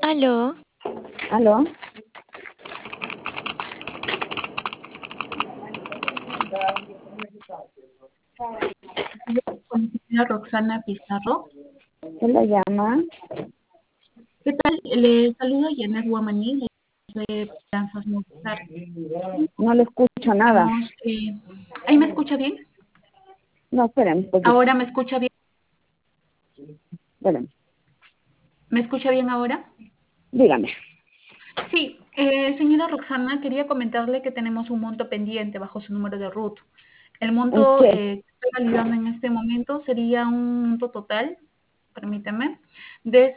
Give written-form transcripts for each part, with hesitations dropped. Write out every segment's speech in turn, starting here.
Aló, ¿Aló? Con la señora Roxana Pizarro. ¿Quién la llama? ¿Qué tal? Le saludo a Janet Guamaní de Esperanzas Movistar. No le escucho nada. Hemos, ¿ahí me escucha bien? No, esperen un poquito. ¿Ahora me escucha bien? Esperen. ¿Me escucha bien ahora? Dígame. Sí, señora Roxana, quería comentarle que tenemos un monto pendiente bajo su número de RUT. El ¿En monto qué? que estoy validando en este momento sería un monto total, permítame, de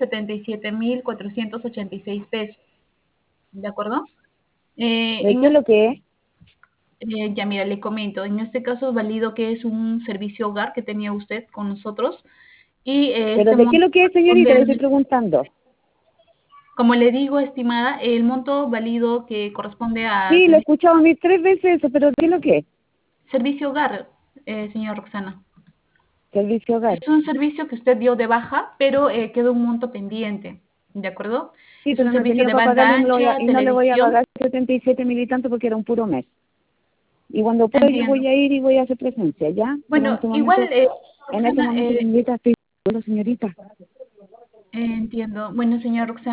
77.486 pesos. ¿De acuerdo? ¿De qué es lo que es? Ya mira, le comento, en este caso valido que es un servicio hogar que tenía usted con nosotros y ¿Pero este de qué es monto lo que es, corresponde señorita? Le estoy preguntando. como le digo, estimada, el monto válido que corresponde a Sí, lo he escuchado a mí 3 veces eso, pero ¿de qué es lo que es? servicio hogar, señora Roxana. Servicio hogar. Es un servicio que usted dio de baja, pero quedó un monto pendiente, ¿de acuerdo? Sí, Es pero un no he servicio tenido de para banda pagarle ancha, y no le voy a televisión, pagar 77 mil y tanto porque era un puro mes. Y cuando pueda yo entiendo. voy a ir y voy a hacer presencia, ¿ya? Pero Bueno, igual, en este Roxana, momento, señorita, estoy... Bueno, señorita. entiendo. Bueno, señora Roxana.